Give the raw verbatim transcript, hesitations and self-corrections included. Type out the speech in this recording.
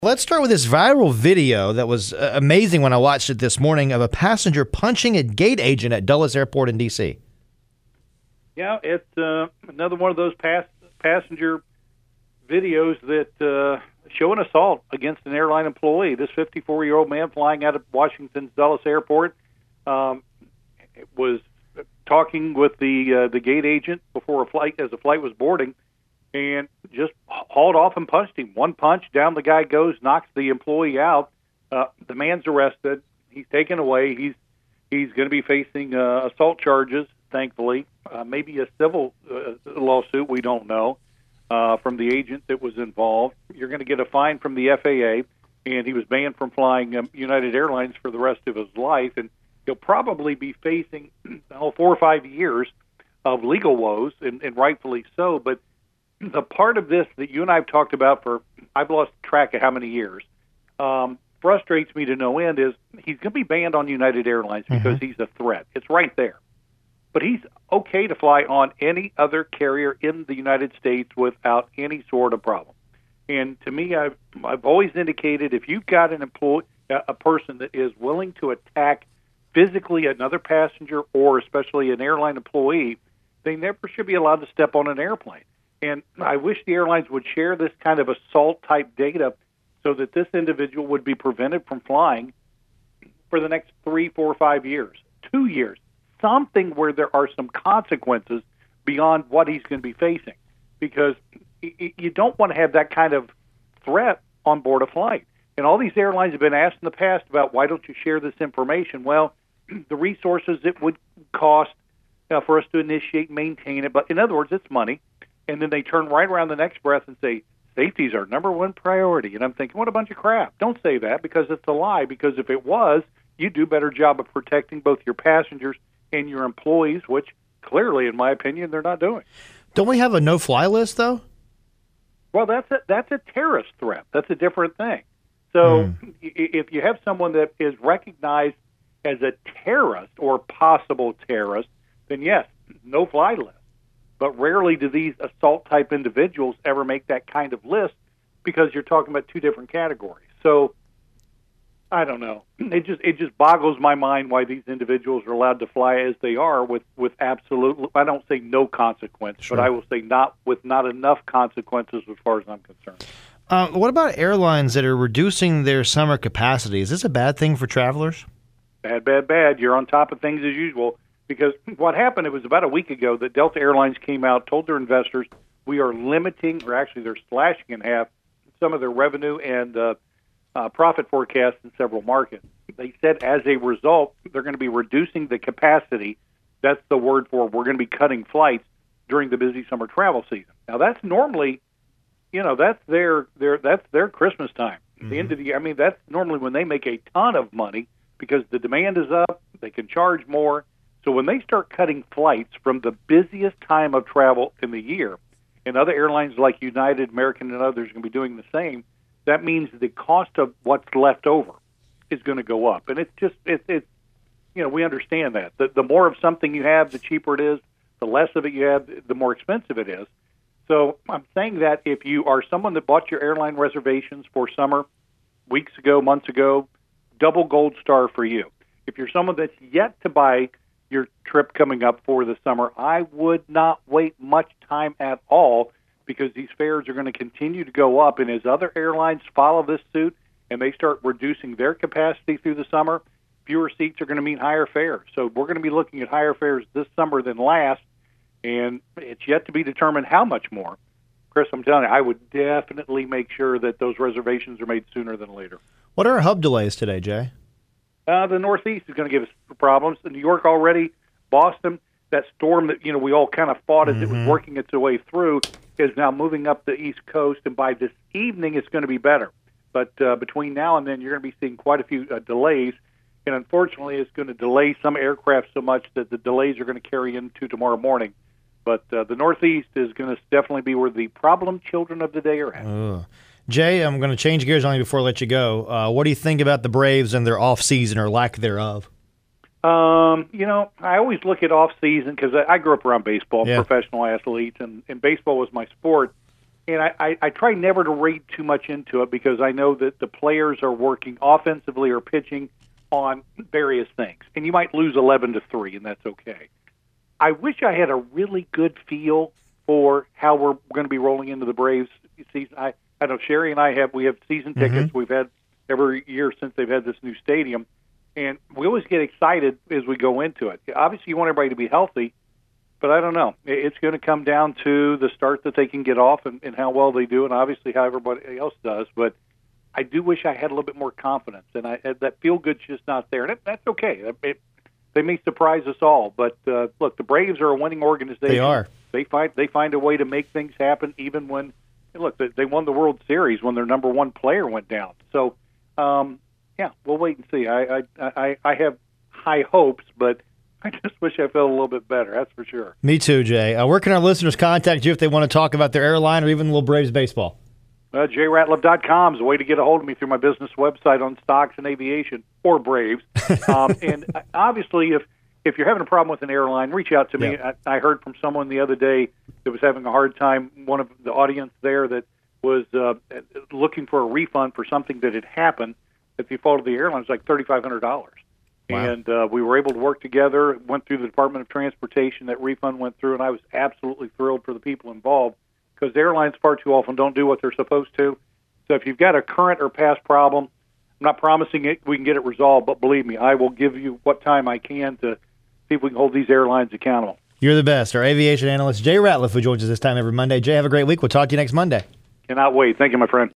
Let's start with this viral video that was uh, amazing when I watched it this morning of a passenger punching a gate agent at Dulles Airport in D C Yeah, it's uh, another one of those pass- passenger videos that uh, show an assault against an airline employee. This fifty-four-year-old man flying out of Washington's Dulles Airport um, was talking with the uh, the gate agent before a flight, as the flight was boarding, and just hauled off and punched him. One punch, down the guy goes, knocks the employee out. Uh, the man's arrested. He's taken away. He's he's going to be facing uh, assault charges, thankfully. Uh, maybe a civil uh, lawsuit, we don't know, uh, from the agent that was involved. You're going to get a fine from the F A A, and he was banned from flying um, United Airlines for the rest of his life, and he'll probably be facing oh, four or five years of legal woes, and, and rightfully so, but the part of this that you and I have talked about for, I've lost track of how many years, um, frustrates me to no end is he's going to be banned on United Airlines because mm-hmm. he's a threat. It's right there. But he's okay to fly on any other carrier in the United States without any sort of problem. And to me, I've, I've always indicated if you've got an employee, a person that is willing to attack physically another passenger or especially an airline employee, they never should be allowed to step on an airplane. And I wish the airlines would share this kind of assault-type data so that this individual would be prevented from flying for the next three, four, five years, two years, something where there are some consequences beyond what he's going to be facing. Because you don't want to have that kind of threat on board a flight. And all these airlines have been asked in the past about why don't you share this information? Well, the resources it would cost uh, for us to initiate and maintain it. But in other words, it's money. And then they turn right around the next breath and say, safety is our number one priority. And I'm thinking, what a bunch of crap. Don't say that, because it's a lie. Because if it was, you'd do a better job of protecting both your passengers and your employees, which clearly, in my opinion, they're not doing. Don't we have a no-fly list, though? Well, that's a, that's a terrorist threat. That's a different thing. So mm. if you have someone that is recognized as a terrorist or possible terrorist, then yes, no-fly list. But rarely do these assault-type individuals ever make that kind of list because you're talking about two different categories. So I don't know. It just it just boggles my mind why these individuals are allowed to fly as they are with, with absolute, I don't say no consequence, sure. but I will say not with not enough consequences as far as I'm concerned. Uh, what about airlines that are reducing their summer capacity? Is this a bad thing for travelers? Bad, bad, bad. You're on top of things as usual. Because what happened, it was about a week ago that Delta Airlines came out, told their investors, we are limiting, or actually they're slashing in half, some of their revenue and uh, uh, profit forecasts in several markets. They said as a result, they're going to be reducing the capacity. That's the word for we're going to be cutting flights during the busy summer travel season. Now, that's normally, you know, that's their, their, that's their Christmas time. Mm-hmm. The end of the year, I mean, that's normally when they make a ton of money because the demand is up, they can charge more. So when they start cutting flights from the busiest time of travel in the year, and other airlines like United, American, and others are going to be doing the same, that means the cost of what's left over is going to go up. And it's just, it's, it's you know, we understand that. The, the more of something you have, the cheaper it is. The less of it you have, the more expensive it is. So I'm saying that if you are someone that bought your airline reservations for summer weeks ago, months ago, double gold star for you. If you're someone that's yet to buy your trip coming up for the summer, I would not wait much time at all because these fares are going to continue to go up. And as other airlines follow this suit and they start reducing their capacity through the summer, fewer seats are going to mean higher fares. So we're going to be looking at higher fares this summer than last, and it's yet to be determined how much more. Chris, I'm telling you, I would definitely make sure that those reservations are made sooner than later. What are hub delays today, Jay? Uh, the Northeast is going to give us problems. In New York already, Boston, that storm that you know we all kind of fought as mm-hmm. it was working its way through is now moving up the East Coast, and by this evening it's going to be better. But uh, between now and then, you're going to be seeing quite a few uh, delays, and unfortunately it's going to delay some aircraft so much that the delays are going to carry into tomorrow morning. But uh, the Northeast is going to definitely be where the problem children of the day are at. Uh. Jay, I'm going to change gears on you before I let you go. Uh, what do you think about the Braves and their off-season or lack thereof? Um, you know, I always look at off-season because I, I grew up around baseball, yeah. professional athletes, and, and baseball was my sport. and I, I, I try never to read too much into it because I know that the players are working offensively or pitching on various things, and you might lose eleven to three, and that's okay. I wish I had a really good feel for how we're going to be rolling into the Braves season. I, I know Sherry and I have we have season tickets. Mm-hmm. We've had every year since they've had this new stadium, and we always get excited as we go into it. Obviously, you want everybody to be healthy, but I don't know. It's going to come down to the start that they can get off and, and how well they do, and obviously how everybody else does. But I do wish I had a little bit more confidence, and I that feel good's just not there, and it, that's okay. It, they may surprise us all, but uh, look, the Braves are a winning organization. They are. They find they find a way to make things happen, even when look they, they won the World Series when their number one player went down. So, um, yeah, we'll wait and see. I I, I I have high hopes, but I just wish I felt a little bit better. That's for sure. Me too, Jay. Uh, where can our listeners contact you if they want to talk about their airline or even a little Braves baseball? Uh, J Ratliff dot com is a way to get a hold of me through my business website on stocks and aviation or Braves. Um, and obviously, if if you're having a problem with an airline, reach out to me. Yeah. I, I heard from someone the other day that was having a hard time. One of the audience there that was uh, looking for a refund for something that had happened at the fault of the airline. It was like thirty-five hundred dollars. Wow. And uh, we were able to work together, went through the Department of Transportation. That refund went through, and I was absolutely thrilled for the people involved because airlines far too often don't do what they're supposed to. So if you've got a current or past problem, I'm not promising it we can get it resolved, but believe me, I will give you what time I can to see if we can hold these airlines accountable. You're the best. Our aviation analyst, Jay Ratliff, who joins us this time every Monday. Jay, have a great week. We'll talk to you next Monday. Cannot wait. Thank you, my friend.